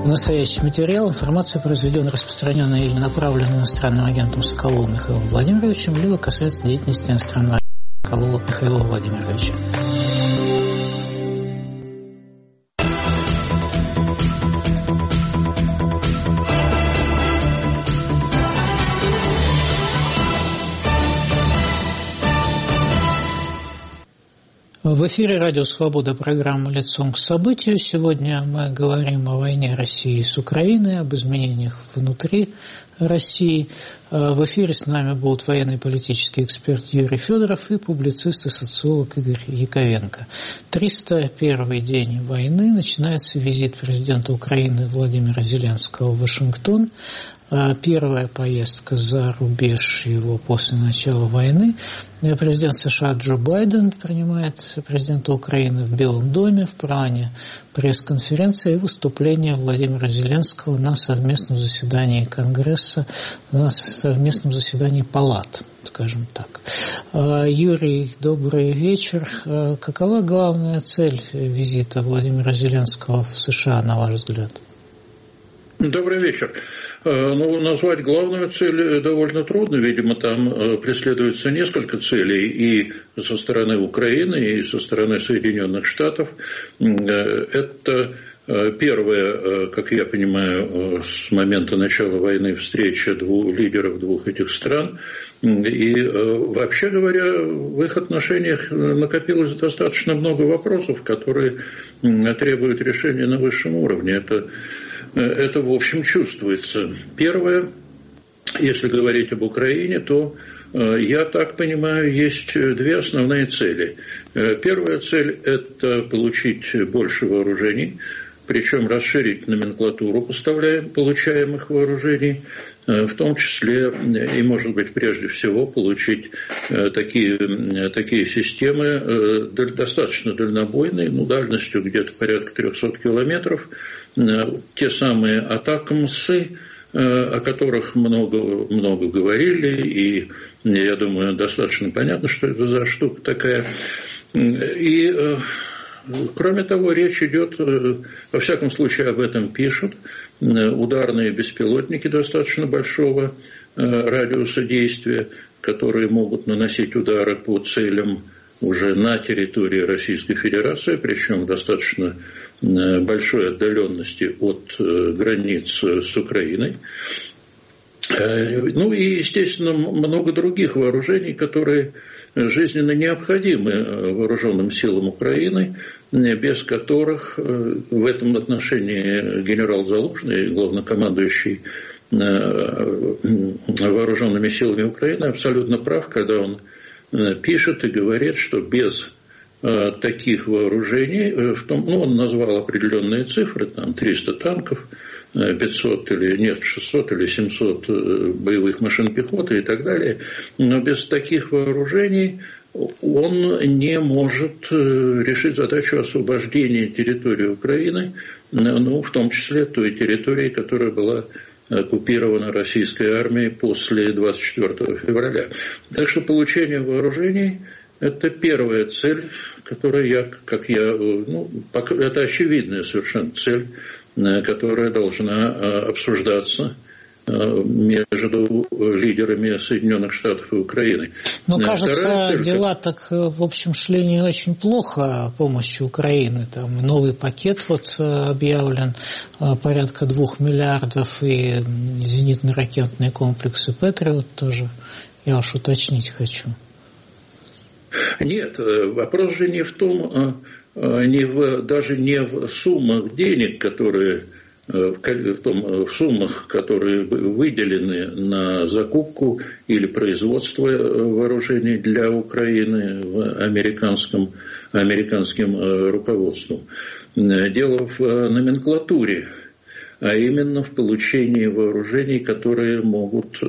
Настоящий материал, информация, произведенная, распространенная или направленная иностранным агентом Соколовым Михаилом Владимировичем, либо касается деятельности иностранного агента Соколова Михаила Владимировича. В эфире «Радио Свобода», программа «Лицом к событию». Сегодня мы говорим о войне России с Украиной, об изменениях внутри России. В эфире с нами будут военный и политический эксперт Юрий Федоров и публицист и социолог Игорь Яковенко. 301-й день войны. Начинается визит президента Украины Владимира Зеленского в Вашингтон. Первая поездка за рубеж его после начала войны. Президент США Джо Байден принимает президента Украины в Белом доме, в плане пресс-конференции и выступления Владимира Зеленского на совместном заседании Конгресса, на совместном заседании палат, скажем так. Юрий, добрый вечер. Какова главная цель визита Владимира Зеленского в США, на ваш взгляд? Добрый вечер. Назвать главную цель довольно трудно. Видимо, там преследуется несколько целей и со стороны Украины, и со стороны Соединенных Штатов. Это первая, как я понимаю, с момента начала войны встреча лидеров двух этих стран. И, вообще говоря, в их отношениях накопилось достаточно много вопросов, которые требуют решения на высшем уровне. Это, в общем, чувствуется. Первое, если говорить об Украине, то, я так понимаю, есть две основные цели. Первая цель – это получить больше вооружений, причем расширить номенклатуру получаемых вооружений, в том числе и, может быть, прежде всего, получить такие системы достаточно дальнобойные, дальностью где-то порядка 300 километров, те самые атакамсы, о которых много говорили, и, я думаю, достаточно понятно, что это за штука такая. И, кроме того, речь идет, во всяком случае, об этом пишут, ударные беспилотники достаточно большого радиуса действия, которые могут наносить удары по целям уже на территории Российской Федерации, причем достаточно большой отдаленности от границ с Украиной. И, естественно, много других вооружений, которые жизненно необходимы вооруженным силам Украины, без которых в этом отношении генерал Залужный, главнокомандующий вооруженными силами Украины, абсолютно прав, когда он пишет и говорит, что без таких вооружений, он назвал определенные цифры, там 300 танков, 500 600 или 700 боевых машин пехоты и так далее, но без таких вооружений он не может решить задачу освобождения территории Украины, в том числе той территории, которая была оккупирована российской армией после 24 февраля. Так что получение вооружений – это первая цель, которая, это очевидная совершенно цель, которая должна обсуждаться между лидерами Соединенных Штатов и Украины. Но, кажется, дела так, в общем, шли не очень плохо помощи Украины. Там новый пакет объявлен, порядка 2 миллиардов, и зенитно-ракетные комплексы «Патриот» тоже. Я уж уточнить хочу. Нет, вопрос же не в том, даже не в суммах денег, которые в суммах, которые выделены на закупку или производство вооружений для Украины американским руководством. Дело в номенклатуре, а именно в получении вооружений, которые могут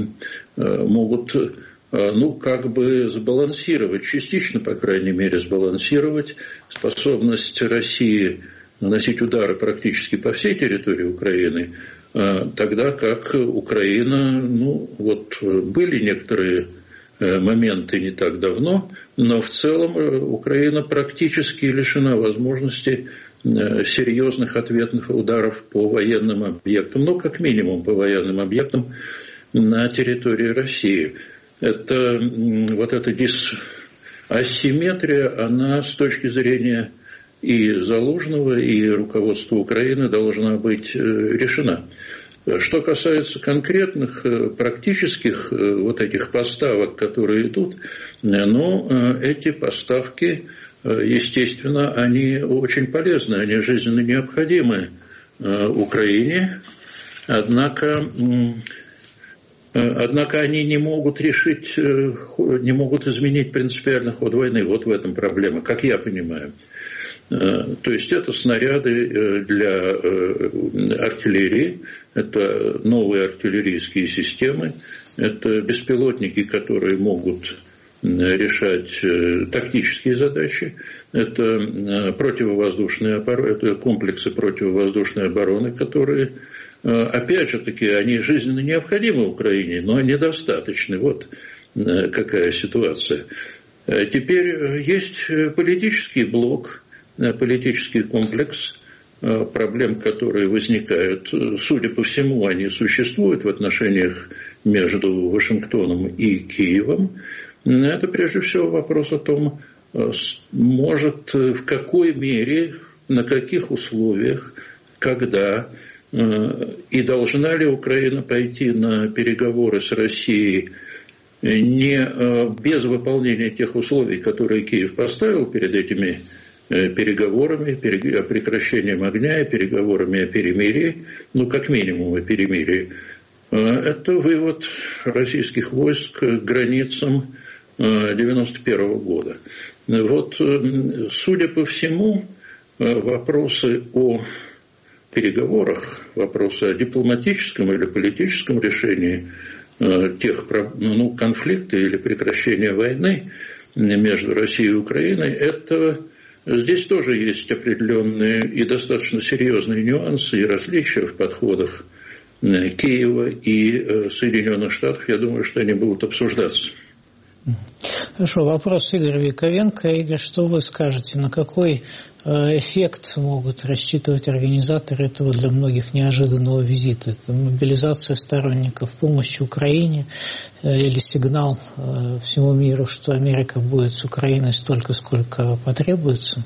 сбалансировать, частично, по крайней мере, сбалансировать способность России наносить удары практически по всей территории Украины, тогда как Украина, были некоторые моменты не так давно, но в целом Украина практически лишена возможности серьезных ответных ударов по военным объектам, ну, как минимум по военным объектам на территории России. Это вот эта асимметрия, она с точки зрения и Залужного, и руководства Украины должна быть решена. Что касается конкретных практических вот этих поставок, которые идут, эти поставки, естественно, они очень полезны, они жизненно необходимы Украине, однако они не могут решить, не могут изменить принципиально ход войны. Вот в этом проблема, как я понимаю. То есть это снаряды для артиллерии, это новые артиллерийские системы, это беспилотники, которые могут решать тактические задачи, это противовоздушные аппараты, это комплексы противовоздушной обороны, которые, опять же таки, они жизненно необходимы Украине, но недостаточны. Вот какая ситуация. Теперь есть политический блок, политический комплекс проблем, которые возникают. Судя по всему, они существуют в отношениях между Вашингтоном и Киевом. Это прежде всего вопрос о том, может, в какой мере, на каких условиях, когда и должна ли Украина пойти на переговоры с Россией не без выполнения тех условий, которые Киев поставил перед этими переговорами, прекращением огня и переговорами о перемирии, как минимум о перемирии. Это вывод российских войск к границам 1991 года. Вот, судя по всему, вопросы о переговорах, вопросы о дипломатическом или политическом решении тех конфликта или прекращения войны между Россией и Украиной, это здесь тоже есть определенные и достаточно серьезные нюансы и различия в подходах Киева и Соединенных Штатов. Я думаю, что они будут обсуждаться. Хорошо, вопрос Игоря Яковенко. Игорь, что вы скажете, на какой эффект могут рассчитывать организаторы этого для многих неожиданного визита? Это мобилизация сторонников, помощь Украине или сигнал всему миру, что Америка будет с Украиной столько, сколько потребуется?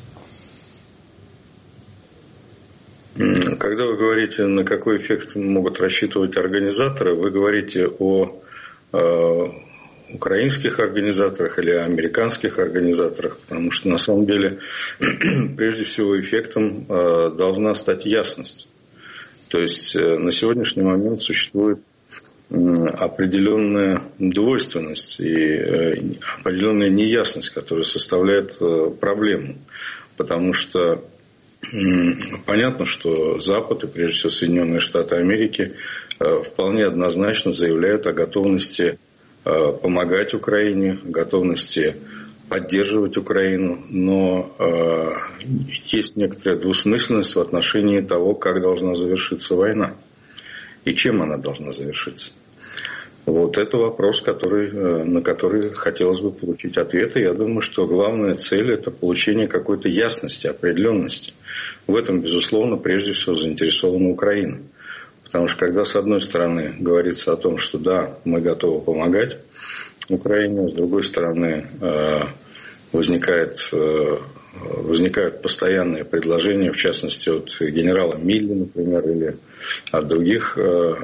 Когда вы говорите, на какой эффект могут рассчитывать организаторы, вы говорите о украинских организаторах или американских организаторах, потому что на самом деле прежде всего эффектом должна стать ясность. То есть на сегодняшний момент существует определенная двойственность и определенная неясность, которая составляет проблему. Потому что понятно, что Запад и прежде всего Соединенные Штаты Америки вполне однозначно заявляют о готовности помогать Украине, готовности поддерживать Украину, но есть некоторая двусмысленность в отношении того, как должна завершиться война и чем она должна завершиться. Вот это вопрос, на который хотелось бы получить ответы. Я думаю, что главная цель – это получение какой-то ясности, определенности. В этом, безусловно, прежде всего заинтересована Украина. Потому что когда с одной стороны говорится о том, что да, мы готовы помогать Украине, с другой стороны возникают постоянные предложения, в частности от генерала Милли, например, или от других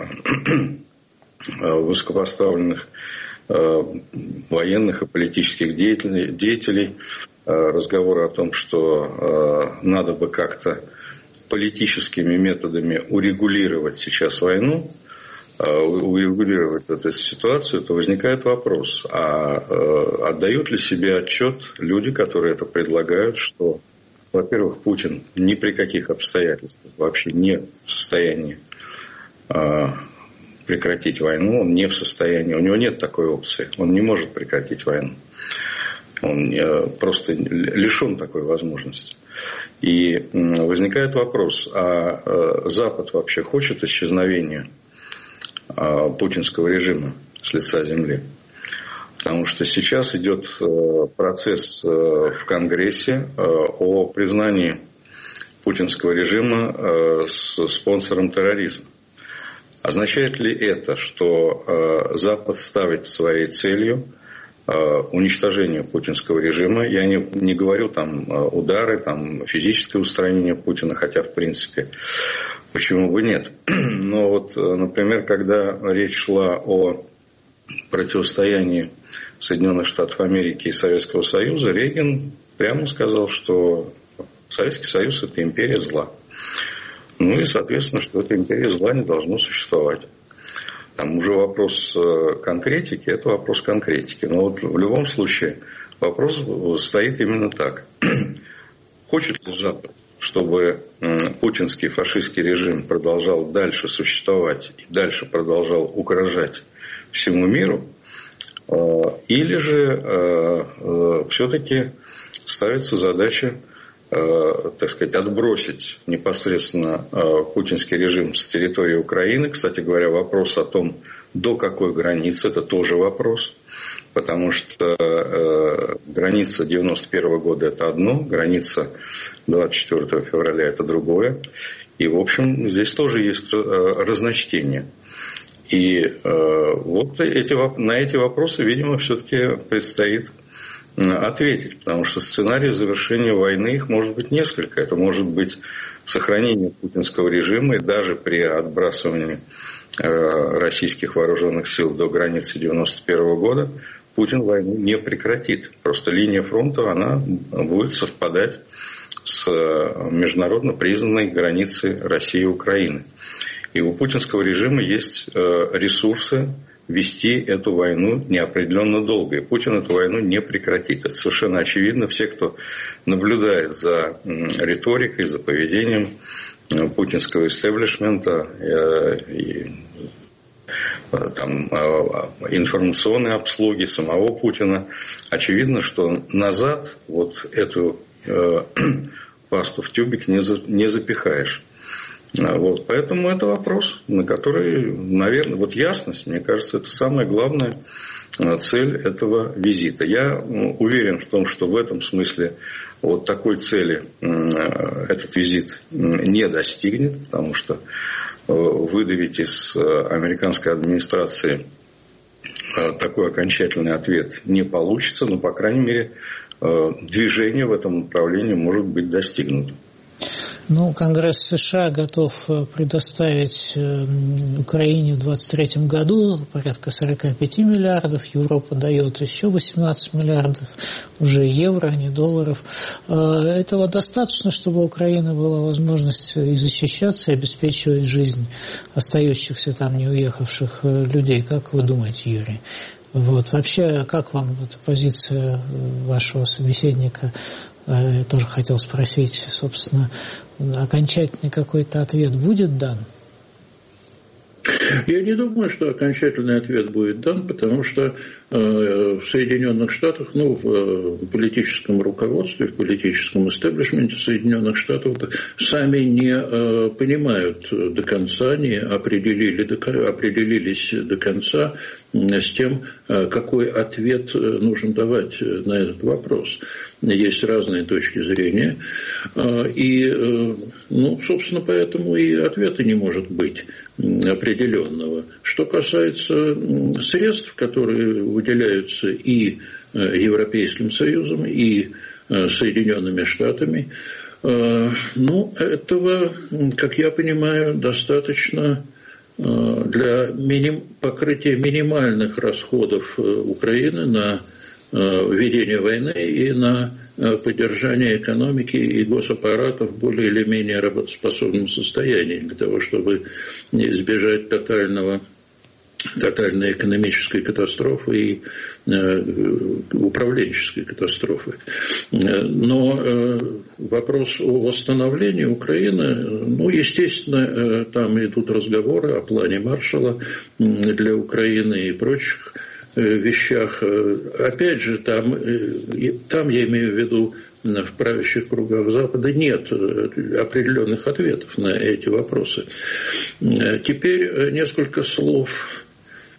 высокопоставленных военных и политических деятелей, разговоры о том, что надо бы как-то политическими методами урегулировать сейчас войну, урегулировать эту ситуацию, то возникает вопрос, отдают ли себе отчет люди, которые это предлагают, что, во-первых, Путин ни при каких обстоятельствах вообще не в состоянии прекратить войну, он не в состоянии, у него нет такой опции, он не может прекратить войну. Он просто лишен такой возможности. И возникает вопрос, а Запад вообще хочет исчезновения путинского режима с лица земли? Потому что сейчас идет процесс в Конгрессе о признании путинского режима спонсором терроризма. Означает ли это, что Запад ставит своей целью уничтожение путинского режима? Я не говорю там удары, там физическое устранение Путина, хотя в принципе почему бы нет. Но вот, например, когда речь шла о противостоянии Соединенных Штатов Америки и Советского Союза, Рейган прямо сказал, что Советский Союз – это империя зла. Ну и, соответственно, что эта империя зла не должно существовать. Там уже вопрос конкретики – это вопрос конкретики. Но вот в любом случае вопрос стоит именно так. Хочет ли Запад, чтобы путинский фашистский режим продолжал дальше существовать и дальше продолжал угрожать всему миру, или же все-таки ставится задача, так сказать, отбросить непосредственно путинский режим с территории Украины. Кстати говоря, вопрос о том, до какой границы, это тоже вопрос, потому что граница 1991 года – это одно, граница 24 февраля – это другое. И, в общем, здесь тоже есть разночтение. И вот на эти вопросы, видимо, все-таки предстоит ответить, потому что сценарий завершения войны, их может быть несколько. Это может быть сохранение путинского режима, и даже при отбрасывании российских вооруженных сил до границы 1991 года Путин войну не прекратит. Просто линия фронта, она будет совпадать с международно признанной границей России и Украины. И у путинского режима есть ресурсы вести эту войну неопределенно долго. И Путин эту войну не прекратит. Это совершенно очевидно. Все, кто наблюдает за риторикой, за поведением путинского истеблишмента и там, информационной обслуги самого Путина, очевидно, что назад вот эту пасту в тюбик не запихаешь. Вот, поэтому это вопрос, на который, наверное, вот ясность, мне кажется, это самая главная цель этого визита. Я уверен в том, что в этом смысле вот такой цели этот визит не достигнет, потому что выдавить из американской администрации такой окончательный ответ не получится, но, по крайней мере, движение в этом направлении может быть достигнуто. Ну, Конгресс США готов предоставить Украине в 2023 году порядка 45 миллиардов, Европа дает еще 18 миллиардов, уже евро, а не долларов. Этого достаточно, чтобы у Украины была возможность и защищаться, и обеспечивать жизнь остающихся там, не уехавших людей. Как вы думаете, Юрий? Вот. Вообще, как вам эта позиция вашего собеседника? Я тоже хотел спросить, собственно, окончательный какой-то ответ будет дан? Я не думаю, что окончательный ответ будет дан, потому что в Соединенных Штатах, в политическом руководстве, в политическом истеблишменте Соединенных Штатов сами не понимают до конца, не определились до конца с тем, какой ответ нужно давать на этот вопрос. Есть разные точки зрения. И, собственно, поэтому и ответа не может быть определенного. Что касается средств, которые выделяются и Европейским Союзом, и Соединенными Штатами, этого, как я понимаю, достаточно для покрытия минимальных расходов Украины на ведение войны и на поддержание экономики и госаппарата в более или менее работоспособном состоянии, для того, чтобы избежать тотальной экономической катастрофы и управленческой катастрофы. Но вопрос о восстановлении Украины, естественно, там идут разговоры о плане Маршалла для Украины и прочих вещах. Опять же, там я имею в виду, в правящих кругах Запада нет определенных ответов на эти вопросы. Теперь несколько слов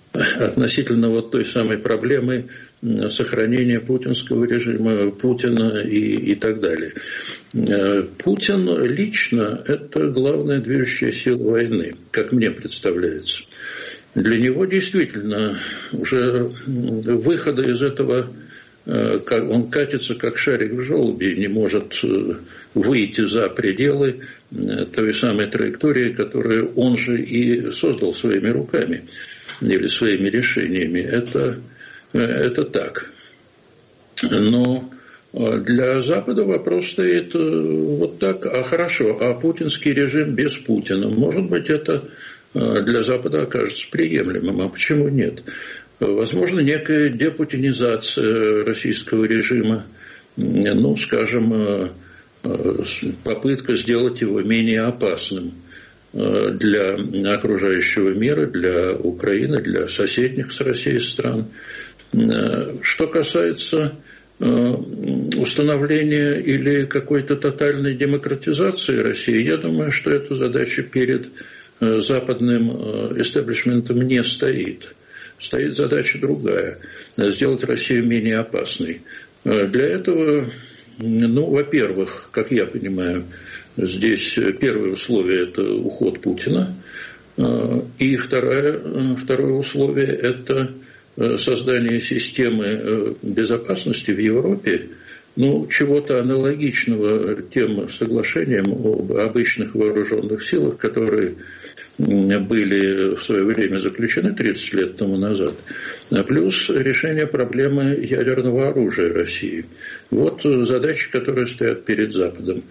относительно вот той самой проблемы сохранения путинского режима, Путина и так далее. Путин лично – это главная движущая сила войны, как мне представляется. Для него действительно уже выхода из этого, он катится как шарик в желуби, не может выйти за пределы той самой траектории, которую он же и создал своими руками или своими решениями. Это так. Но для Запада вопрос стоит вот так. А хорошо, а путинский режим без Путина, может быть, это для Запада окажется приемлемым. А почему нет? Возможно, некая депутинизация российского режима, ну, скажем, попытка сделать его менее опасным для окружающего мира, для Украины, для соседних с Россией стран. Что касается установления или какой-то тотальной демократизации России, я думаю, что эта задача перед западным истеблишментом не стоит. Стоит задача другая – сделать Россию менее опасной. Для этого, ну, во-первых, как я понимаю, здесь первое условие – это уход Путина, и второе условие – это создание системы безопасности в Европе, ну, чего-то аналогичного тем соглашениям об обычных вооруженных силах, которые были в свое время заключены 30 лет тому назад, плюс решение проблемы ядерного оружия России. Вот задачи, которые стоят перед Западом.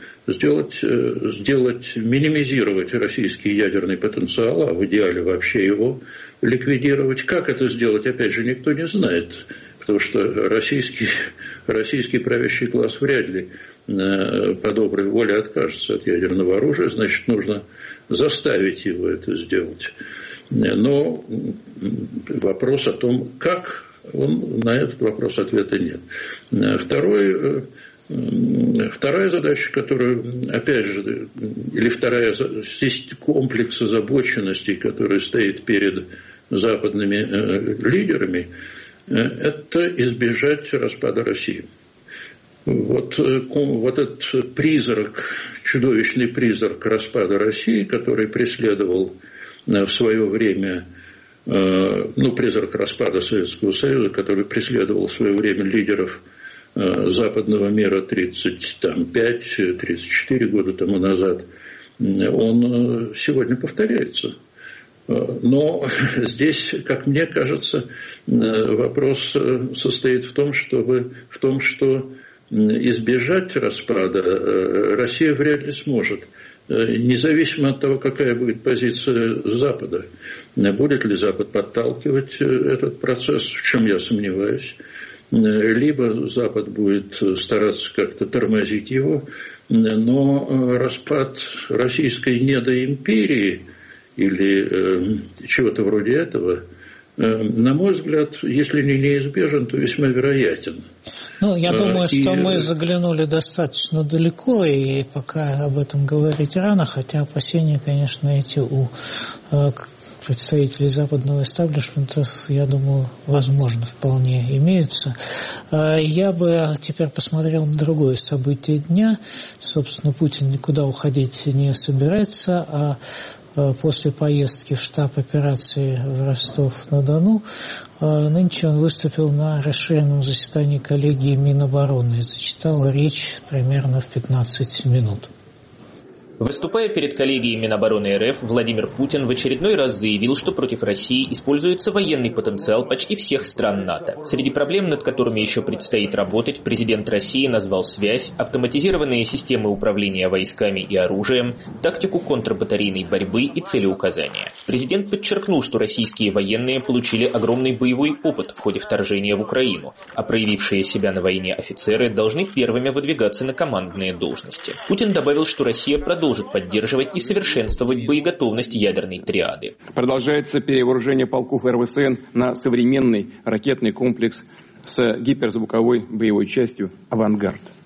Минимизировать российский ядерный потенциал, а в идеале вообще его ликвидировать. Как это сделать, опять же, никто не знает, потому что российский правящий класс вряд ли по доброй воле откажется от ядерного оружия, значит, нужно заставить его это сделать. Но вопрос о том, как, на этот вопрос ответа нет. Вторая задача, которую, опять же, или вторая комплекс озабоченностей, который стоит перед западными лидерами, это избежать распада России. Вот этот призрак, чудовищный призрак распада России, который преследовал в свое время, призрак распада Советского Союза, который преследовал в свое время лидеров западного мира 35-34 года тому назад, он сегодня повторяется. Но здесь, как мне кажется, вопрос состоит в том, что избежать распада Россия вряд ли сможет, независимо от того, какая будет позиция Запада. Будет ли Запад подталкивать этот процесс, в чем я сомневаюсь, либо Запад будет стараться как-то тормозить его, но распад российской недоимперии или чего-то вроде этого, на мой взгляд, если не неизбежен, то весьма вероятен. Я думаю, что мы заглянули достаточно далеко, и пока об этом говорить рано, хотя опасения, конечно, эти у представителей западного истеблишмента, я думаю, возможно, вполне имеются. Я бы теперь посмотрел на другое событие дня. Собственно, Путин никуда уходить не собирается, а после поездки в штаб операции в Ростов-на-Дону нынче он выступил на расширенном заседании коллегии Минобороны и зачитал речь примерно в 15 минут. Выступая перед коллегией Минобороны РФ, Владимир Путин в очередной раз заявил, что против России используется военный потенциал почти всех стран НАТО. Среди проблем, над которыми еще предстоит работать, президент России назвал связь, автоматизированные системы управления войсками и оружием, тактику контрбатарейной борьбы и целеуказания. Президент подчеркнул, что российские военные получили огромный боевой опыт в ходе вторжения в Украину, а проявившие себя на войне офицеры должны первыми выдвигаться на командные должности. Путин добавил, что Россия продолжит поддерживать и совершенствовать боеготовность ядерной триады. Продолжается перевооружение полков РВСН на современный ракетный комплекс с гиперзвуковой боевой частью «Авангард».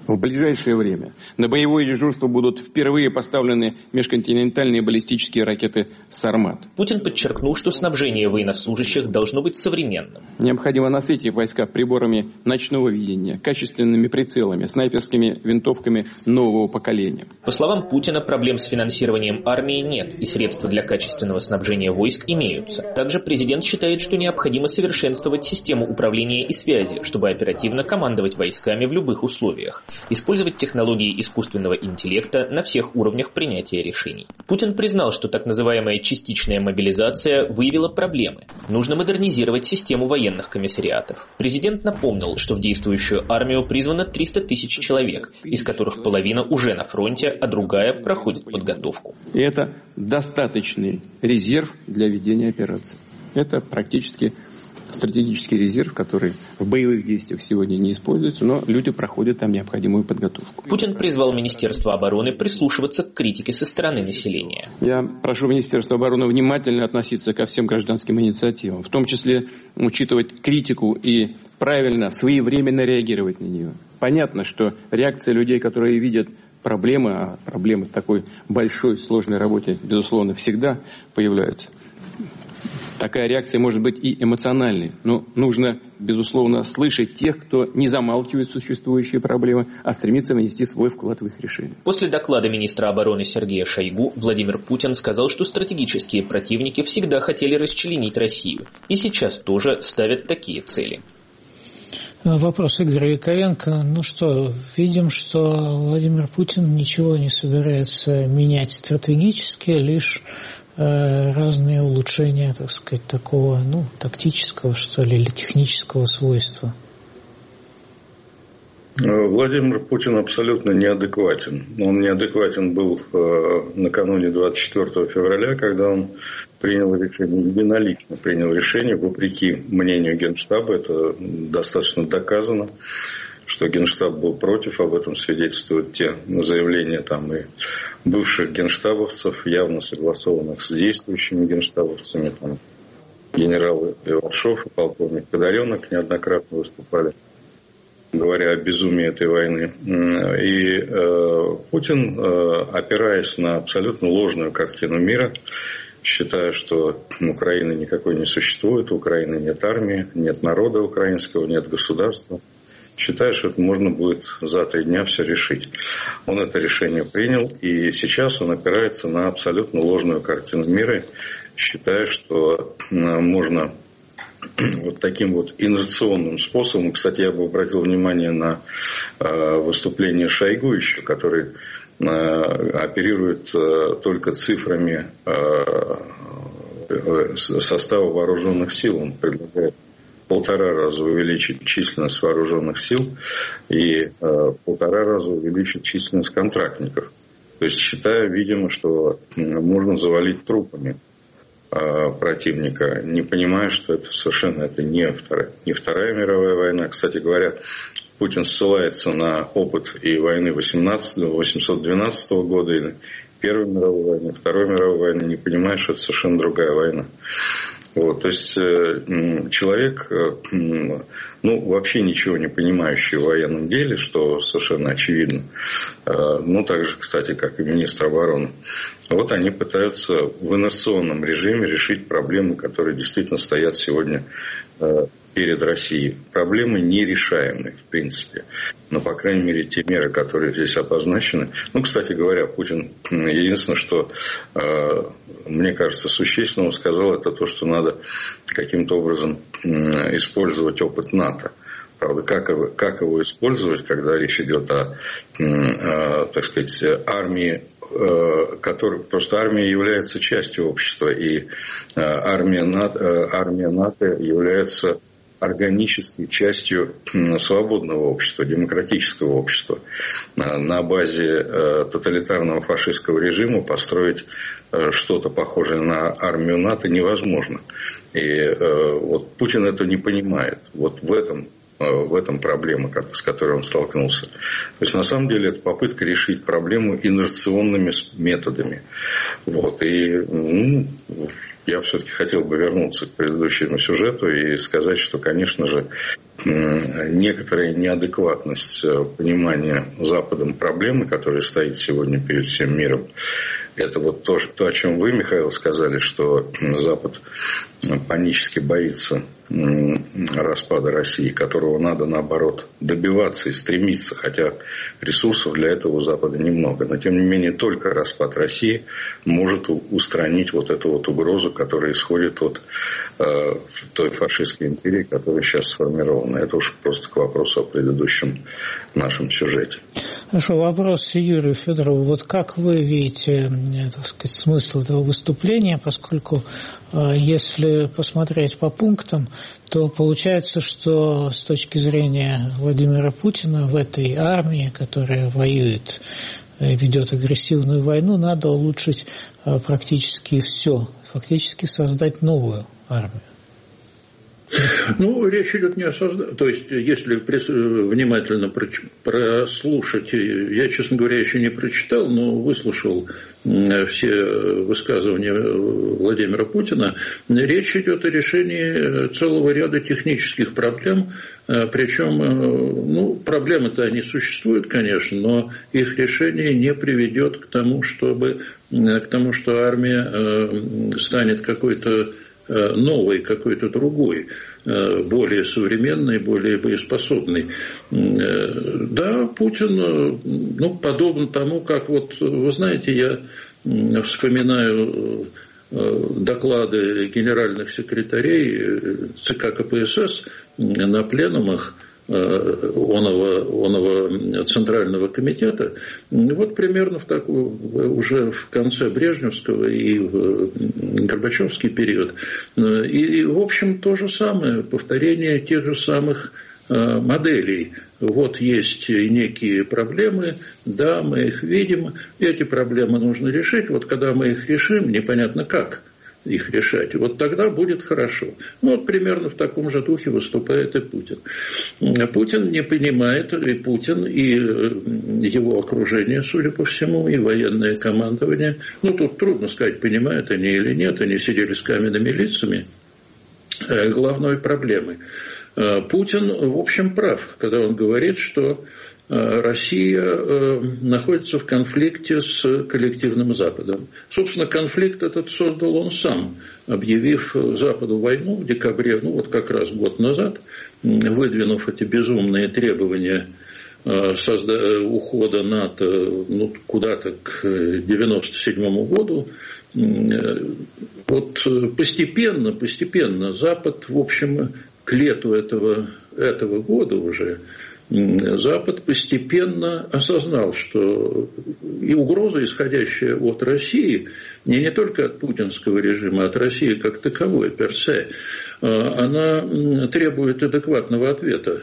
В ближайшее время на боевое дежурство будут впервые поставлены межконтинентальные баллистические ракеты «Сармат». Путин подчеркнул, что снабжение военнослужащих должно быть современным. Необходимо насытить войска приборами ночного видения, качественными прицелами, снайперскими винтовками нового поколения. По словам Путина, проблем с финансированием армии нет, и средства для качественного снабжения войск имеются. Также президент считает, что необходимо совершенствовать систему управления и связи, чтобы оперативно командовать войсками в любых условиях. Использовать технологии искусственного интеллекта на всех уровнях принятия решений. Путин признал, что так называемая частичная мобилизация выявила проблемы. Нужно модернизировать систему военных комиссариатов. Президент напомнил, что в действующую армию призвано 300 тысяч человек, из которых половина уже на фронте, а другая проходит подготовку. И это достаточный резерв для ведения операций. Это практически стратегический резерв, который в боевых действиях сегодня не используется, но люди проходят там необходимую подготовку. Путин призвал Министерство обороны прислушиваться к критике со стороны населения. Я прошу Министерство обороны внимательно относиться ко всем гражданским инициативам, в том числе учитывать критику и правильно, своевременно реагировать на нее. Понятно, что реакция людей, которые видят проблемы, а проблемы в такой большой, сложной работе, безусловно, всегда появляются. Такая реакция может быть и эмоциональной, но нужно, безусловно, слышать тех, кто не замалчивает существующие проблемы, а стремится внести свой вклад в их решение. После доклада министра обороны Сергея Шойгу Владимир Путин сказал, что стратегические противники всегда хотели расчленить Россию, и сейчас тоже ставят такие цели. Вопрос Игоря Яковенко. Ну что, видим, что Владимир Путин ничего не собирается менять стратегически, лишь разные улучшения, так сказать, такого, тактического, что ли, или технического свойства. Владимир Путин абсолютно неадекватен. Он неадекватен был накануне 24 февраля, когда он принял решение, единолично принял решение, вопреки мнению Генштаба, это достаточно доказано, что Генштаб был против, об этом свидетельствуют те заявления там и бывших генштабовцев, явно согласованных с действующими генштабовцами, там генерал Ивашов и полковник Подоренок неоднократно выступали, говоря о безумии этой войны. И Путин, опираясь на абсолютно ложную картину мира, считая, что Украины никакой не существует, у Украины нет армии, нет народа украинского, нет государства, считая, что это можно будет за 3 дня все решить. Он это решение принял, и сейчас он опирается на абсолютно ложную картину мира, считая, что можно вот таким вот инерционным способом, кстати, я бы обратил внимание на выступление Шойгу еще, который оперирует только цифрами состава вооруженных сил. Он предлагает 1,5 раза увеличить численность вооруженных сил и 1,5 раза увеличить численность контрактников. То есть считая, видимо, что можно завалить трупами противника, не понимая, что это совершенно не Вторая мировая война. Кстати говоря, Путин ссылается на опыт и войны 812 года, и Первой мировой войны, Второй мировой войны, не понимая, что это совершенно другая война. Вот, то есть человек, вообще ничего не понимающий в военном деле, что совершенно очевидно, так же, кстати, как и министр обороны. Вот они пытаются в инерционном режиме решить проблемы, которые действительно стоят сегодня перед Россией. Проблемы нерешаемые, в принципе. Но, по крайней мере, те меры, которые здесь обозначены. Кстати говоря, Путин единственное, что, мне кажется, существенного сказал, это то, что надо каким-то образом использовать опыт НАТО. Правда, как его использовать, когда речь идет о, так сказать, армии, просто армия является частью общества, и армия НАТО является органической частью свободного общества, демократического общества. На базе тоталитарного фашистского режима построить что-то похожее на армию НАТО невозможно. И вот Путин это не понимает. Вот в этом проблема, с которой он столкнулся. То есть, на самом деле, это попытка решить проблему инерционными методами. Вот. И я все-таки хотел бы вернуться к предыдущему сюжету и сказать, что, конечно же, некоторая неадекватность понимания Западом проблемы, которая стоит сегодня перед всем миром. Это вот то, о чем вы, Михаил, сказали, что Запад панически боится распада России, которого надо, наоборот, добиваться и стремиться, хотя ресурсов для этого у Запада немного. Но, тем не менее, только распад России может устранить вот эту вот угрозу, которая исходит от той фашистской империи, которая сейчас сформирована. Это уж просто к вопросу о предыдущем нашем сюжете. Хорошо, вопрос Юрию Федорову. Вот как вы видите, так сказать, смысл этого выступления, поскольку если посмотреть по пунктам, то получается, что с точки зрения Владимира Путина в этой армии, которая воюет, ведет агрессивную войну, надо улучшить практически все, фактически создать новую армию. Речь идет не о создании. То есть, если внимательно прослушать, я, честно говоря, еще не прочитал, но выслушал все высказывания Владимира Путина, речь идет о решении целого ряда технических проблем, причем, проблемы-то они существуют, конечно, но их решение не приведет к тому, что армия станет какой-то новый, какой-то другой, более современный, более боеспособный. Да, Путин, подобно тому, как вы знаете, я вспоминаю доклады генеральных секретарей ЦК КПСС на пленумах оного Центрального комитета, примерно уже в конце Брежневского и в Горбачевский период. И, в общем, то же самое, повторение тех же самых моделей. Есть некие проблемы, да, мы их видим, эти проблемы нужно решить. Когда мы их решим, непонятно как их решать, тогда будет хорошо. Примерно в таком же духе выступает и Путин. Путин не понимает, и Путин, и его окружение, судя по всему, и военное командование, тут трудно сказать, понимают они или нет, они сидели с каменными лицами, главной проблемы. Путин, в общем, прав, когда он говорит, что Россия находится в конфликте с коллективным Западом. Собственно, конфликт этот создал он сам, объявив Западу войну в декабре, как раз год назад, выдвинув эти безумные требования ухода НАТО куда-то к 1997 году. Постепенно Запад, в общем, к лету этого года уже, Запад постепенно осознал, что и угроза, исходящая от России, не только от путинского режима, а от России как таковой, персе, она требует адекватного ответа.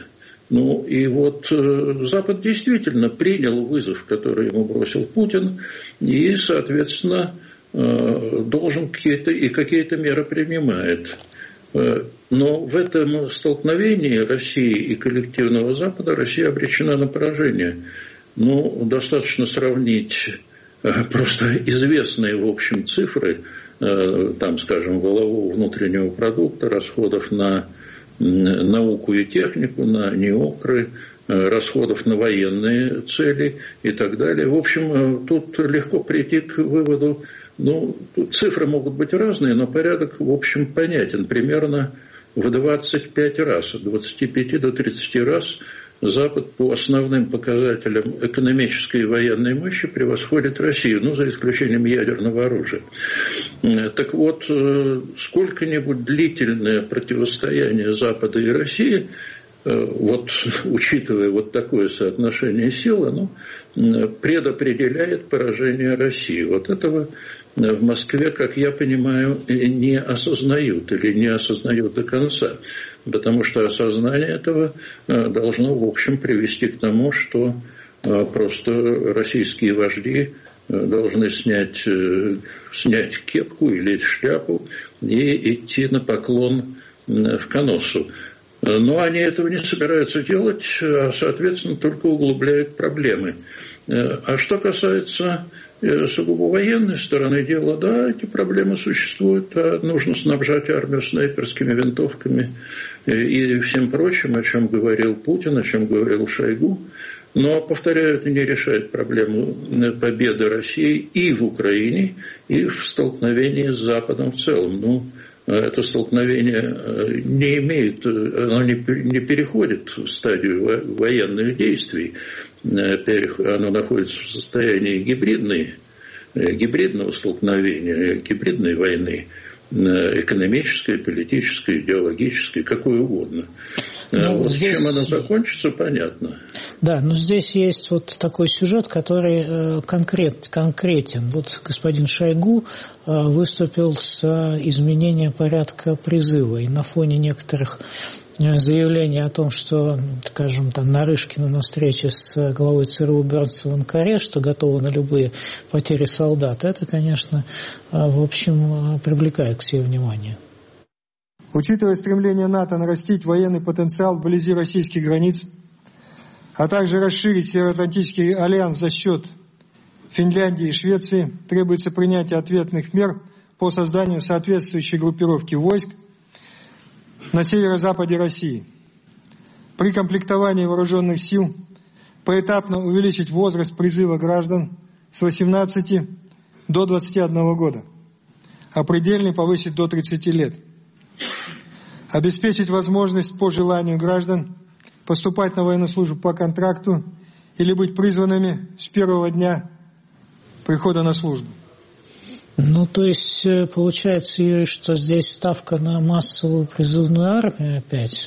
Запад действительно принял вызов, который ему бросил Путин, и, соответственно, должен какие-то меры принимает. Но в этом столкновении России и коллективного Запада Россия обречена на поражение. Достаточно сравнить просто известные, в общем, цифры, скажем, валового внутреннего продукта, расходов на науку и технику, на НИОКРы, расходов на военные цели и так далее. В общем, тут легко прийти к выводу, тут цифры могут быть разные, но порядок, в общем, понятен. Примерно в 25 раз, от 25 до 30 раз Запад по основным показателям экономической и военной мощи превосходит Россию, за исключением ядерного оружия. Так сколько-нибудь длительное противостояние Запада и России, учитывая такое соотношение сил, оно предопределяет поражение России. Этого в Москве, как я понимаю, не осознают или не осознают до конца. Потому что осознание этого должно, в общем, привести к тому, что просто российские вожди должны снять кепку или шляпу и идти на поклон в Коносу. Но они этого не собираются делать, а, соответственно, только углубляют проблемы. А что касается сугубо военной стороны дела, да, эти проблемы существуют, да, нужно снабжать армию снайперскими винтовками и всем прочим, о чем говорил Путин, о чем говорил Шойгу. Но, повторяю, это не решает проблему победы России и в Украине, и в столкновении с Западом в целом. Ну, это столкновение не имеет, оно не переходит в стадию военных действий, оно находится в состоянии гибридного столкновения, гибридной войны, экономической, политической, идеологической, какой угодно. Вот здесь... Чем она закончится, понятно. Да, но здесь есть вот такой сюжет, который конкретен. Вот господин Шойгу выступил с изменением порядка призыва. И на фоне некоторых заявлений о том, что, скажем, там Нарышкина на встрече с главой ЦРУ Бернсом в Анкаре, что готова на любые потери солдат, это, конечно, в общем, привлекает к себе внимание. Учитывая стремление НАТО нарастить военный потенциал вблизи российских границ, а также расширить Североатлантический альянс за счет Финляндии и Швеции, требуется принятие ответных мер по созданию соответствующей группировки войск на северо-западе России. При комплектовании вооруженных сил поэтапно увеличить возраст призыва граждан с 18 до 21 года, а предельный повысить до 30 лет. Обеспечить возможность по желанию граждан поступать на военную службу по контракту или быть призванными с первого дня прихода на службу. Ну, то есть, получается, Юрий, что здесь ставка на массовую призывную армию опять?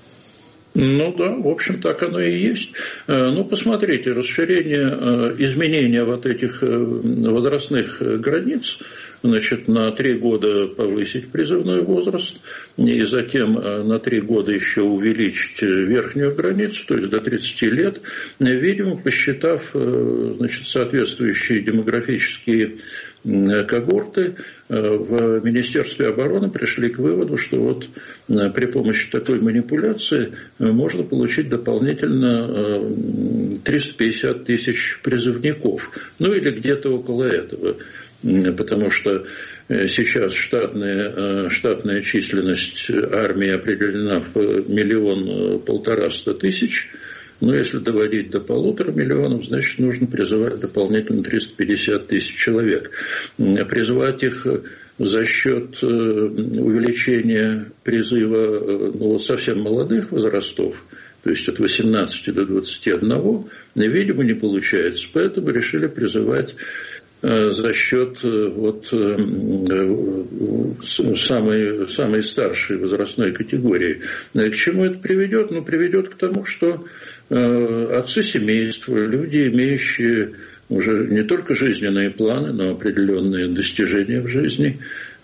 Ну да, в общем, так оно и есть. Ну, посмотрите, расширение, изменения вот этих возрастных границ, значит, на 3 года повысить призывной возраст, и затем на 3 года еще увеличить верхнюю границу, то есть до 30 лет, видимо, посчитав, значит, соответствующие демографические когорты, в Министерстве обороны пришли к выводу, что вот при помощи такой манипуляции можно получить дополнительно 350 тысяч призывников, ну или где-то около этого, потому что сейчас штатная численность армии определена в 1 150 000. Но если доводить до 1,5 миллиона, значит, нужно призывать дополнительно 350 тысяч человек. Призывать их за счет увеличения призыва совсем молодых возрастов, то есть от 18 до 21, видимо, не получается. Поэтому решили призывать за счет самой старшей возрастной категории. К чему это приведет? Ну, приведет к тому, что отцы семейства, люди, имеющие уже не только жизненные планы, но определенные достижения в жизни,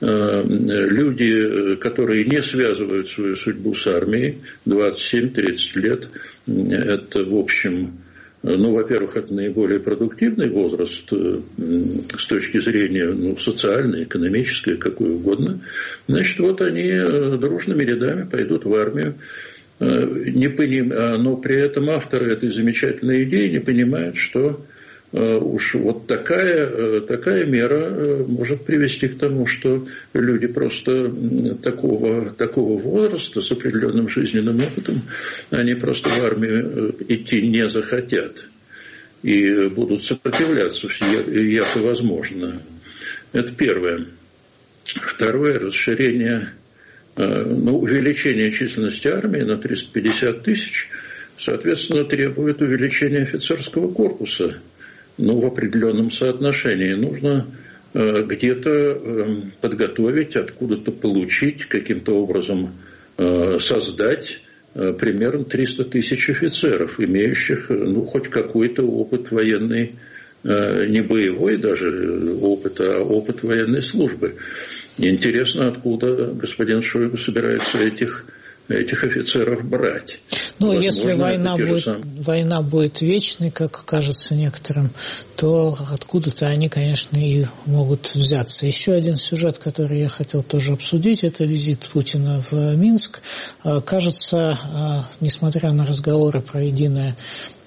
люди, которые не связывают свою судьбу с армией, 27-30 лет, это, в общем, ну, во-первых, это наиболее продуктивный возраст с точки зрения социальной, экономической, какой угодно. Значит, вот они дружными рядами пойдут в армию, но при этом авторы этой замечательной идеи не понимают, что уж вот такая мера может привести к тому, что люди просто такого возраста с определенным жизненным опытом, они просто в армию идти не захотят и будут сопротивляться, яко возможно. Это первое. Второе, расширение, увеличение численности армии на 350 тысяч, соответственно, требует увеличения офицерского корпуса. В определенном соотношении. Нужно где-то подготовить, откуда-то получить, каким-то образом создать примерно 300 тысяч офицеров, имеющих хоть какой-то опыт военный, не боевой даже опыт, а опыт военной службы. Интересно, откуда господин Шойгу собирается этих офицеров брать. Возможно, если война будет вечной, как кажется некоторым, то откуда-то они, конечно, и могут взяться. Еще один сюжет, который я хотел тоже обсудить, это визит Путина в Минск. Кажется, несмотря на разговоры про единое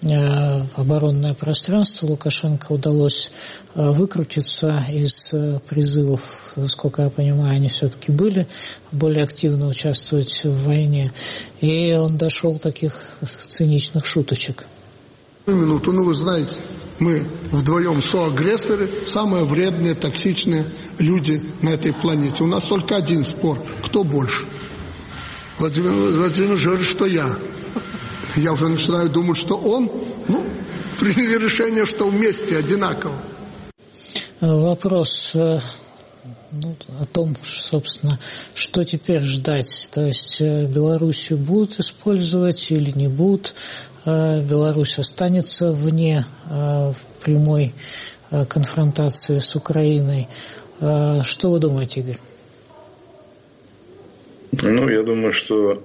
оборонное пространство. Лукашенко удалось выкрутиться из призывов, насколько я понимаю, они все-таки были, более активно участвовать в войне. И он дошел до таких циничных шуточек. Минуту, вы знаете, мы вдвоем соагрессоры, самые вредные, токсичные люди на этой планете. У нас только один спор, кто больше. Владимир Владимирович говорит, что я. Я уже начинаю думать, что он, приняли решение, что вместе одинаково. Вопрос о том, собственно, что теперь ждать. То есть Белоруссию будут использовать или не будут. Беларусь останется вне прямой конфронтации с Украиной. Что вы думаете, Игорь? Я думаю, что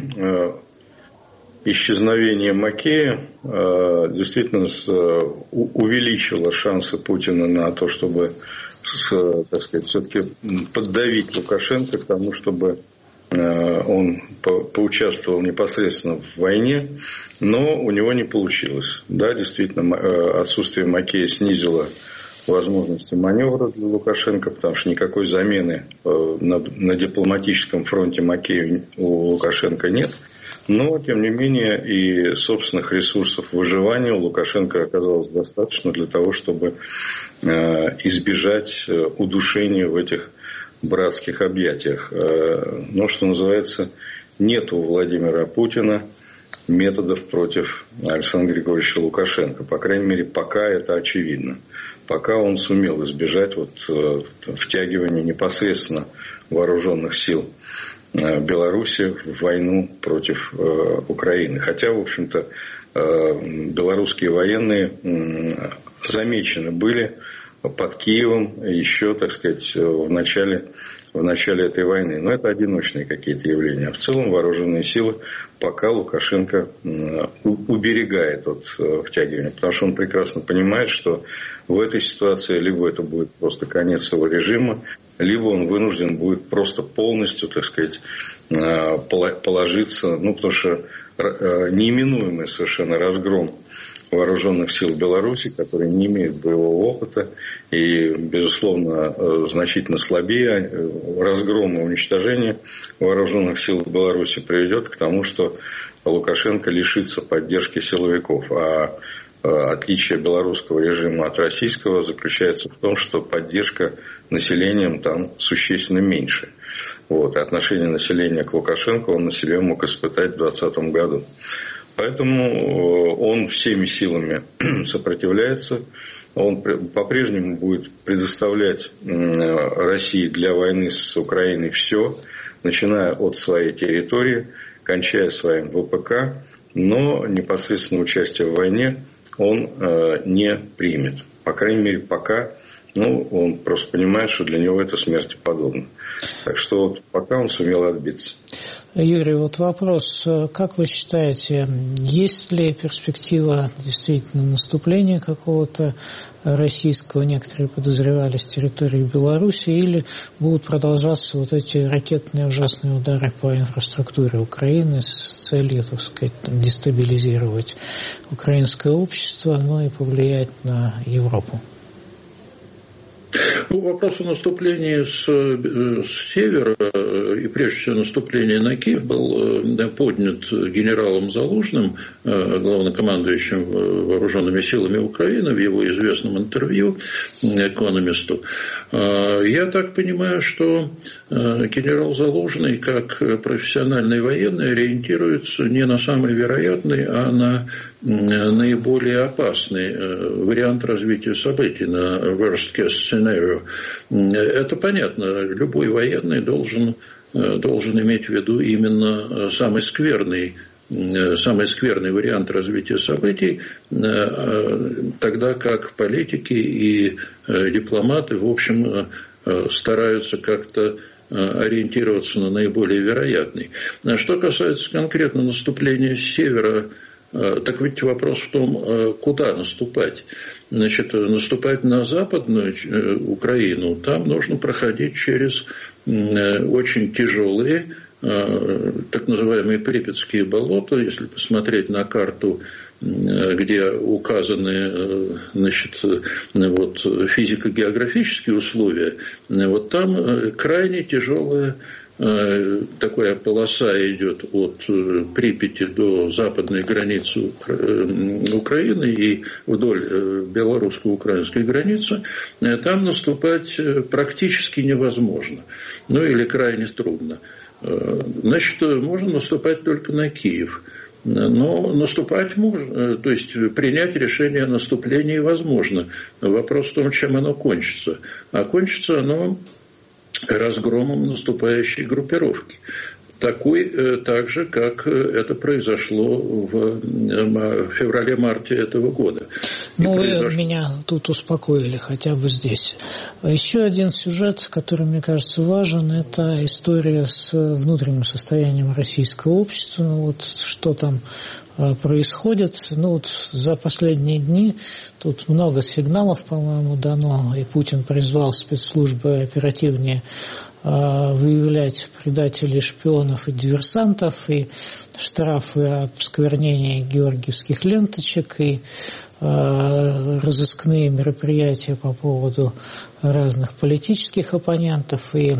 исчезновение Макея действительно увеличило шансы Путина на то, чтобы, так сказать, все-таки поддавить Лукашенко к тому, чтобы он поучаствовал непосредственно в войне, но у него не получилось. Да, действительно, отсутствие Макея снизило возможности маневра для Лукашенко, потому что никакой замены на дипломатическом фронте Макею у Лукашенко нет. Но, тем не менее, и собственных ресурсов выживания у Лукашенко оказалось достаточно для того, чтобы избежать удушения в этих братских объятиях. Но, что называется, нет у Владимира Путина методов против Александра Григорьевича Лукашенко. По крайней мере, пока это очевидно. Пока он сумел избежать втягивания непосредственно вооруженных сил Беларуси в войну против Украины. Хотя, в общем-то, белорусские военные замечены были под Киевом еще, так сказать, в начале этой войны. Но это одиночные какие-то явления. А в целом вооруженные силы пока Лукашенко уберегает от втягивания. Потому что он прекрасно понимает, что в этой ситуации либо это будет просто конец его режима, либо он вынужден будет просто полностью, так сказать, положиться, потому что неименуемый совершенно разгром вооруженных сил Беларуси, которые не имеют боевого опыта и, безусловно, значительно слабее, разгром и уничтожение вооруженных сил Беларуси приведет к тому, что Лукашенко лишится поддержки силовиков. А отличие белорусского режима от российского заключается в том, что поддержка населением там существенно меньше. Отношение населения к Лукашенко он на себе мог испытать в 2020 году. Поэтому он всеми силами сопротивляется. Он по-прежнему будет предоставлять России для войны с Украиной все, начиная от своей территории, кончая своим ВПК, но непосредственно участие в войне он не примет. По крайней мере, пока он просто понимает, что для него это смерти подобно. Так что пока он сумел отбиться. Юрий, вопрос. Как вы считаете, есть ли перспектива действительно наступления какого-то российского, некоторые подозревали, с территории Беларуси, или будут продолжаться эти ракетные ужасные удары по инфраструктуре Украины с целью, так сказать, дестабилизировать украинское общество, и повлиять на Европу? Вопрос о наступлении с севера, и прежде всего наступление на Киев, был поднят генералом Залужным, главнокомандующим вооруженными силами Украины, в его известном интервью «Экономисту». Я так понимаю, что генерал Залужный, как профессиональный военный, ориентируется не на самый вероятный, а на наиболее опасный вариант развития событий, на worst case scenario. Это понятно. Любой военный должен иметь в виду именно самый скверный вариант развития событий, тогда как политики и дипломаты, в общем, стараются как-то ориентироваться на наиболее вероятный. Что касается конкретно наступления с севера, так ведь вопрос в том, куда наступать. Наступать на Западную Украину, там нужно проходить через очень тяжелые, так называемые Припятские болота. Если посмотреть на карту где указаны, значит, вот, физико-географические условия, вот там крайне тяжелая такая полоса идет от Припяти до западной границы Украины и вдоль белорусско-украинской границы, там наступать практически невозможно, ну или крайне трудно. Значит, можно наступать только на Киев. Но наступать можно, то есть принять решение о наступлении возможно. Вопрос в том, чем оно кончится. А кончится оно разгромом наступающей группировки. Так же, как это произошло в феврале-марте этого года. Ну, вы меня тут успокоили, хотя бы здесь. Еще один сюжет, который, мне кажется, важен, это история с внутренним состоянием российского общества. Ну, вот что там происходит. Ну, вот за последние дни тут много сигналов, по-моему, дано, и Путин призвал спецслужбы оперативнее выявлять предателей, шпионов и диверсантов, и штрафы об осквернении георгиевских ленточек, и разыскные мероприятия по поводу разных политических оппонентов, и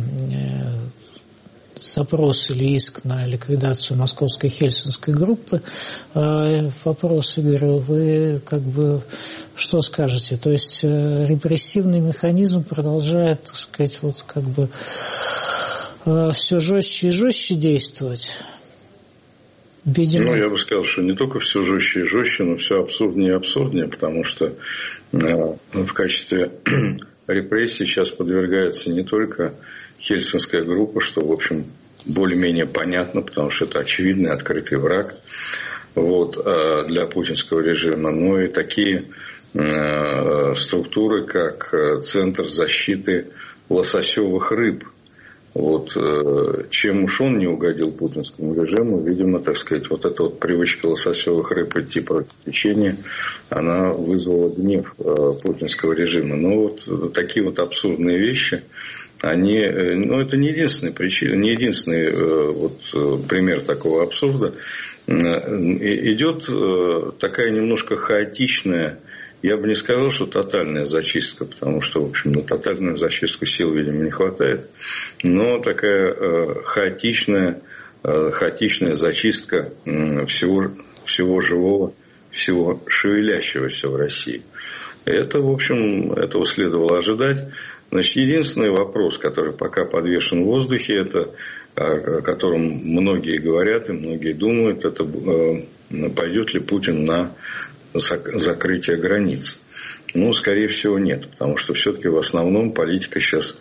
запрос или иск на ликвидацию московской хельсинской группы. Вопрос, Игорь, вы как бы что скажете? То есть репрессивный механизм продолжает, так сказать, вот как бы все жестче и жестче действовать? Видимо... Ну, я бы сказал, что не только все жестче и жестче, но все абсурднее и абсурднее, потому что в качестве репрессий сейчас подвергается не только хельсинская группа, что, в общем, более-менее понятно, потому что это очевидный открытый враг вот, для путинского режима, но и такие структуры, как Центр защиты лососевых рыб. Вот, чем уж он не угодил путинскому режиму, видимо, так сказать, вот эта вот привычка лососевых рыб идти против течения, она вызвала гнев путинского режима. Но вот такие вот абсурдные вещи, они, ну, это не единственная причина, не единственный вот пример такого абсурда. Идет такая немножко хаотичная, я бы не сказал, что тотальная зачистка, потому что, в общем, на тотальную зачистку сил, видимо, не хватает. Но такая хаотичная зачистка всего живого, всего шевелящегося в России. Это, в общем, этого следовало ожидать. Значит, единственный вопрос, который пока подвешен в воздухе, это, о котором многие говорят и многие думают, это пойдет ли Путин на закрытие границ. Ну, скорее всего, нет, потому что все-таки в основном политика сейчас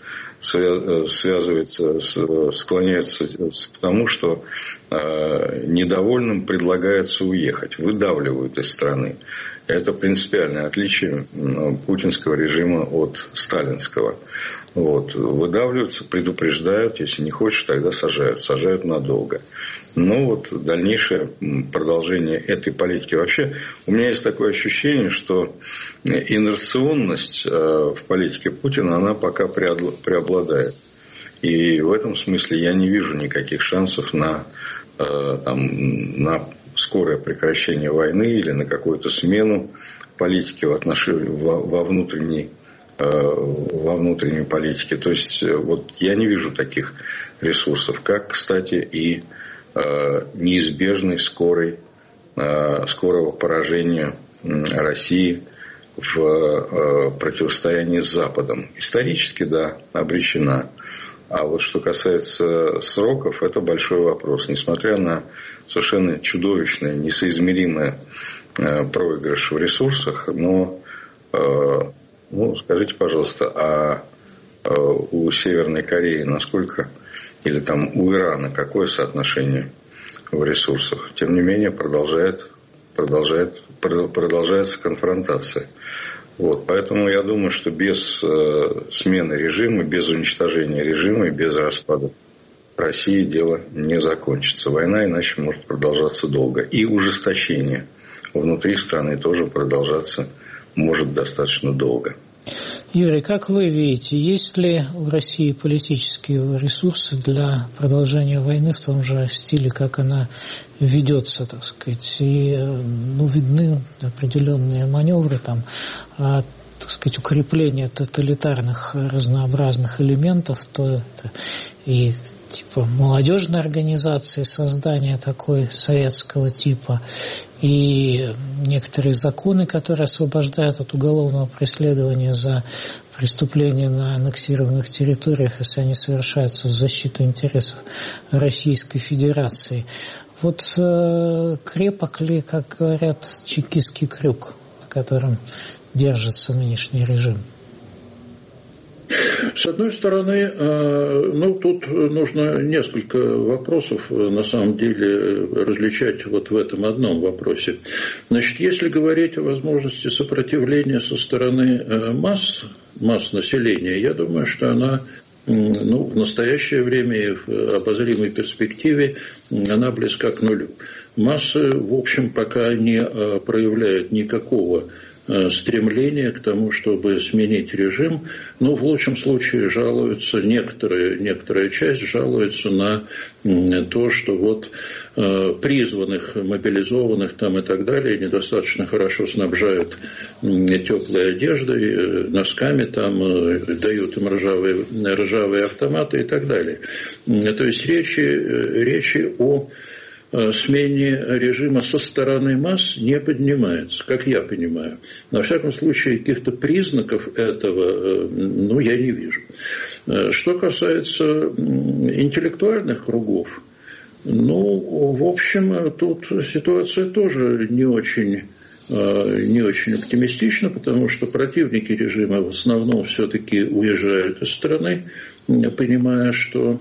склоняется к тому, что недовольным предлагается уехать, выдавливают из страны. Это принципиальное отличие путинского режима от сталинского. Вот. Выдавливаются, предупреждают, если не хочешь, тогда сажают. Сажают надолго. Но вот дальнейшее продолжение этой политики. Вообще, у меня есть такое ощущение, что инерционность в политике Путина, она пока преобладает. И в этом смысле я не вижу никаких шансов на скорое прекращение войны или на какую-то смену политики во внутренней политике. То есть вот я не вижу таких ресурсов, как, кстати, и неизбежной скорого поражения России в противостоянии с Западом. Исторически, да, обречена. А вот что касается сроков, это большой вопрос. Несмотря на совершенно чудовищный, несоизмеримый проигрыш в ресурсах, но, скажите, пожалуйста, а у Северной Кореи насколько, или там у Ирана какое соотношение в ресурсах? Тем не менее, продолжается конфронтация. Вот, поэтому я думаю, что без смены режима, без уничтожения режима и без распада России дело не закончится. Война иначе может продолжаться долго. И ужесточение внутри страны тоже продолжаться может достаточно долго. Юрий, как вы видите, есть ли в России политические ресурсы для продолжения войны в том же стиле, как она ведется, так сказать, и видны определенные маневры, там, так сказать, укрепление тоталитарных разнообразных элементов, то это и типа молодежной организации, создание такой советского типа, и некоторые законы, которые освобождают от уголовного преследования за преступления на аннексированных территориях, если они совершаются в защиту интересов Российской Федерации. Вот крепок ли, как говорят, чекистский крюк, на котором держится нынешний режим? С одной стороны, тут нужно несколько вопросов, на самом деле, различать вот в этом одном вопросе. Значит, если говорить о возможности сопротивления со стороны масс населения, я думаю, что она в настоящее время и в обозримой перспективе она близка к нулю. Массы, в общем, пока не проявляют никакого стремление к тому, чтобы сменить режим, но в лучшем случае жалуются, некоторая часть жалуется на то, что вот призванных, мобилизованных там и так далее недостаточно хорошо снабжают теплой одеждой, носками там, дают им ржавые автоматы и так далее. То есть речи о смене режима со стороны масс не поднимается, как я понимаю. На всяком случае, каких-то признаков этого, я не вижу. Что касается интеллектуальных кругов, в общем, тут ситуация тоже не очень оптимистична, потому что противники режима в основном все-таки уезжают из страны, понимая, что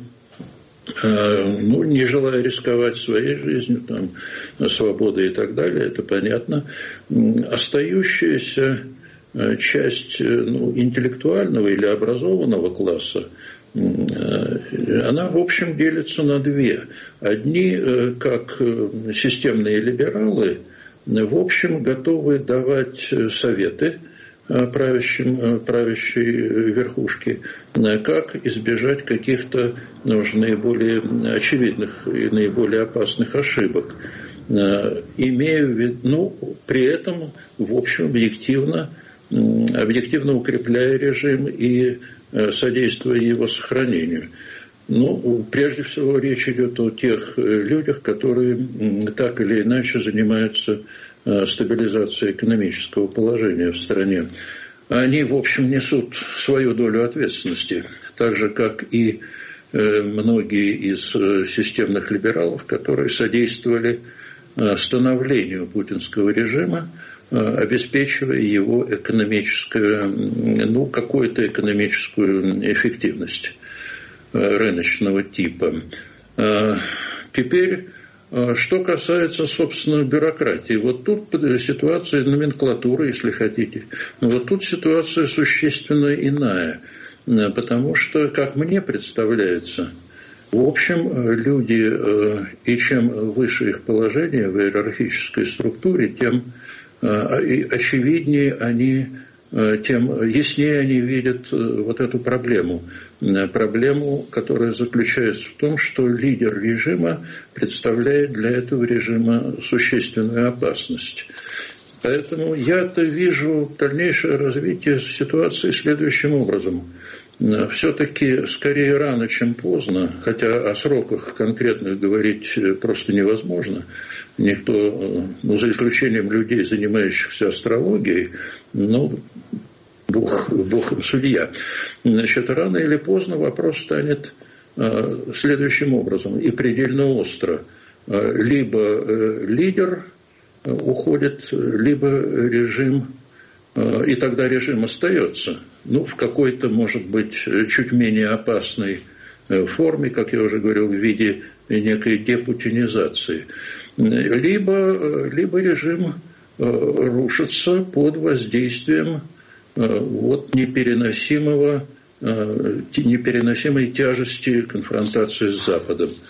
не желая рисковать своей жизнью, там, свободой и так далее, это понятно. Остающаяся часть интеллектуального или образованного класса, она, в общем, делится на две. Одни, как системные либералы, в общем, готовы давать советы правящей верхушки, как избежать каких-то наиболее очевидных и наиболее опасных ошибок, имея в виду, при этом, в общем, объективно укрепляя режим и содействуя его сохранению. Прежде всего, речь идет о тех людях, которые так или иначе занимаются стабилизацией экономического положения в стране. Они, в общем, несут свою долю ответственности, так же, как и многие из системных либералов, которые содействовали становлению путинского режима, обеспечивая его какую-то экономическую эффективность рыночного типа. Теперь, что касается, собственно, бюрократии, вот тут ситуация номенклатуры, если хотите, вот тут ситуация существенно иная, потому что, как мне представляется, в общем, люди, и чем выше их положение в иерархической структуре, тем очевиднее они, тем яснее они видят вот эту проблему, которая заключается в том, что лидер режима представляет для этого режима существенную опасность. Поэтому я-то вижу дальнейшее развитие ситуации следующим образом. Все-таки скорее рано, чем поздно, хотя о сроках конкретных говорить просто невозможно. Никто, за исключением людей, занимающихся астрологией, Бог им судья. Значит, рано или поздно вопрос станет следующим образом, и предельно остро. Либо лидер уходит, либо режим, и тогда режим остается, в какой-то, может быть, чуть менее опасной форме, как я уже говорил, в виде некой депутинизации. Либо режим рушится под воздействием непереносимой тяжести конфронтации с Западом.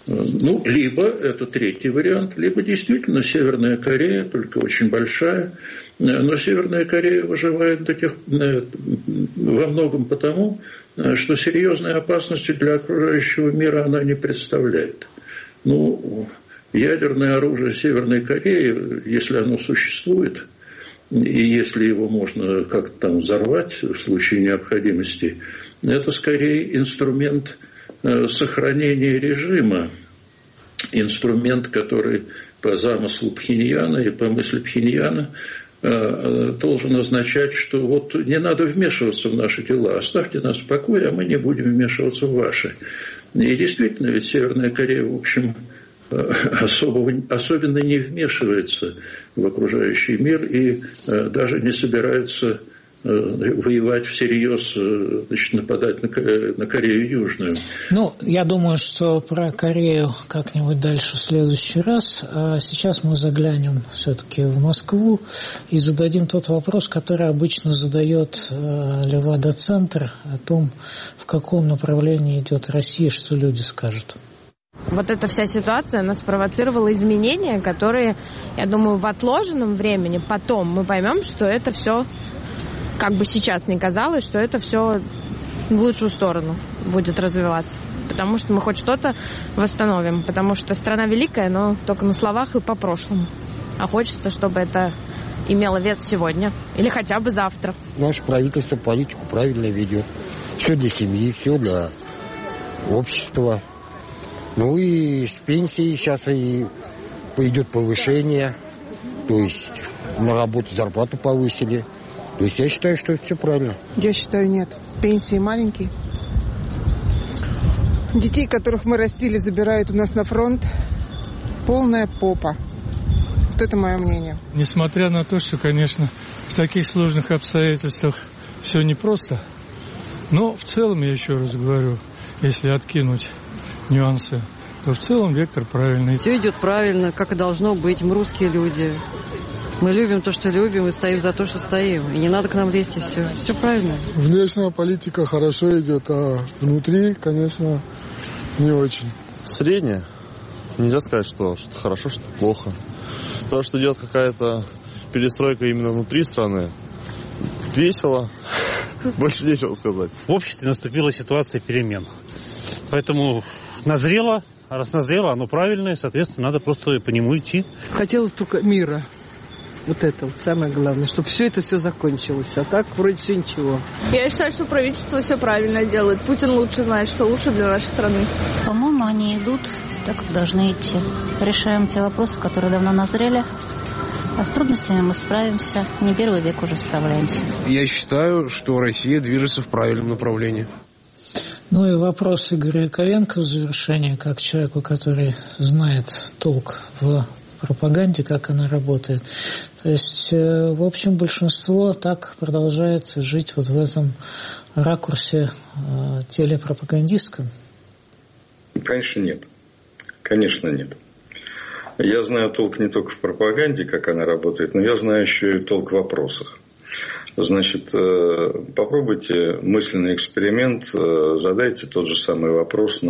Ну, либо, это третий вариант, либо действительно Северная Корея, только очень большая, но Северная Корея выживает во многом потому, что серьезной опасности для окружающего мира она не представляет. Ну, ядерное оружие Северной Кореи, если оно существует, и если его можно как-то там взорвать в случае необходимости, это скорее инструмент сохранения режима, инструмент, который по замыслу Пхеньяна и по мысли Пхеньяна должен означать, что вот не надо вмешиваться в наши дела, оставьте нас в покое, а мы не будем вмешиваться в ваши. И действительно, ведь Северная Корея, в общем, особенно не вмешивается в окружающий мир и даже не собирается воевать всерьез, значит, нападать на Корею Южную. Ну, я думаю, что про Корею как-нибудь дальше в следующий раз. А сейчас мы заглянем все-таки в Москву и зададим тот вопрос, который обычно задает Левада-центр, о том, в каком направлении идет Россия, что люди скажут. Вот эта вся ситуация, она спровоцировала изменения, которые, я думаю, в отложенном времени потом мы поймем, что это все, как бы сейчас ни казалось, что это все в лучшую сторону будет развиваться. Потому что мы хоть что-то восстановим. Потому что страна великая, но только на словах и по прошлому. А хочется, чтобы это имело вес сегодня. Или хотя бы завтра. Наше правительство политику правильно ведет. Все для семьи, все для общества. Ну и с пенсии сейчас и идет повышение. То есть на работу зарплату повысили. То есть я считаю, что это все правильно. Я считаю, нет. Пенсии маленькие. Детей, которых мы растили, забирают у нас на фронт. Полная попа. Вот это мое мнение. Несмотря на то, что, конечно, в таких сложных обстоятельствах все непросто, но в целом, я еще раз говорю, если откинуть нюансы, то в целом вектор правильный. Все идет правильно, как и должно быть. Мы русские люди. Мы любим то, что любим, и стоим за то, что стоим. И не надо к нам лезть, и все. Все правильно. Внешняя политика хорошо идет, а внутри, конечно, не очень. Средняя. Нельзя сказать, что что-то хорошо, что-то плохо. То, что идет какая-то перестройка именно внутри страны, весело. Больше нечего сказать. В обществе наступила ситуация перемен. Поэтому назрело. А раз назрело, оно правильное, соответственно, надо просто по нему идти. Хотелось только мира. Вот это вот самое главное, чтобы все это закончилось. А так вроде все ничего. Я считаю, что правительство все правильно делает. Путин лучше знает, что лучше для нашей страны. По-моему, они идут так, как должны идти. Решаем те вопросы, которые давно назрели. А с трудностями мы справимся. Не первый век уже справляемся. Я считаю, что Россия движется в правильном направлении. Ну и вопрос Игоря Яковенко в завершение, как человеку, который знает толк в пропаганде, как она работает. То есть, в общем, большинство так продолжает жить вот в этом ракурсе телепропагандистском? Конечно, нет. Конечно, нет. Я знаю толк не только в пропаганде, как она работает, но я знаю еще и толк в вопросах. Значит, попробуйте мысленный эксперимент, задайте тот же самый вопрос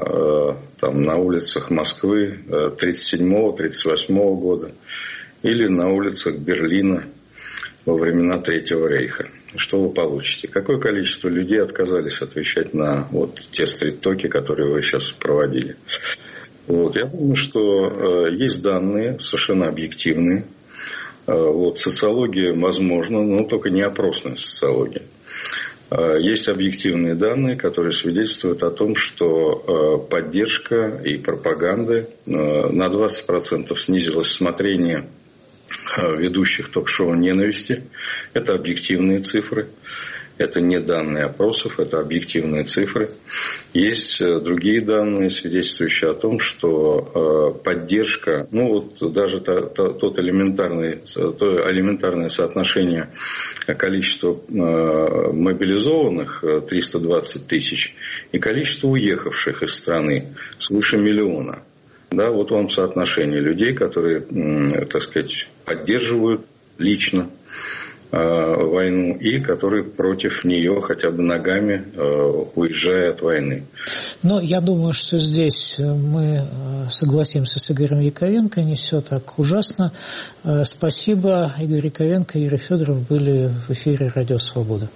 на улицах Москвы 1937-1938 года или на улицах Берлина во времена Третьего рейха. Что вы получите? Какое количество людей отказались отвечать на вот те стрит-токи, которые вы сейчас проводили? Вот. Я думаю, что есть данные совершенно объективные. Вот, социология возможна, но только не опросная социология. Есть объективные данные, которые свидетельствуют о том, что поддержка и пропаганда на 20% снизилось смотрение ведущих ток-шоу ненависти. Это объективные цифры. Это не данные опросов, это объективные цифры. Есть другие данные, свидетельствующие о том, что поддержка, даже то элементарное соотношение количества мобилизованных 320 тысяч и количество уехавших из страны свыше 1 миллиона. Да, вот вам соотношение людей, которые, так сказать, поддерживают лично войну и который против нее хотя бы ногами, уезжая от войны. Но я думаю, что здесь мы согласимся с Игорем Яковенко, не все так ужасно. Спасибо. Игорь Яковенко и Юрий Федоров были в эфире «Радио Свобода».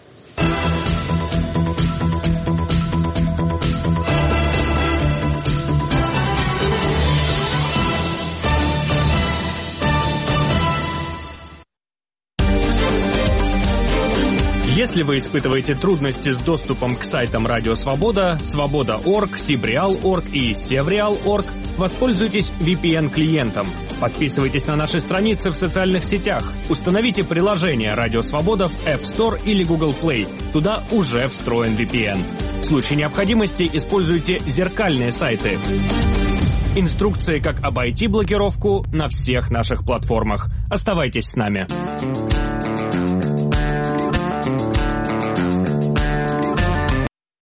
Если вы испытываете трудности с доступом к сайтам Радио Свобода, Свобода.орг, Сибреал.орг и Севреал.орг, воспользуйтесь VPN-клиентом. Подписывайтесь на наши страницы в социальных сетях. Установите приложение Радио Свобода в App Store или Google Play. Туда уже встроен VPN. В случае необходимости используйте зеркальные сайты. Инструкции, как обойти блокировку, на всех наших платформах. Оставайтесь с нами.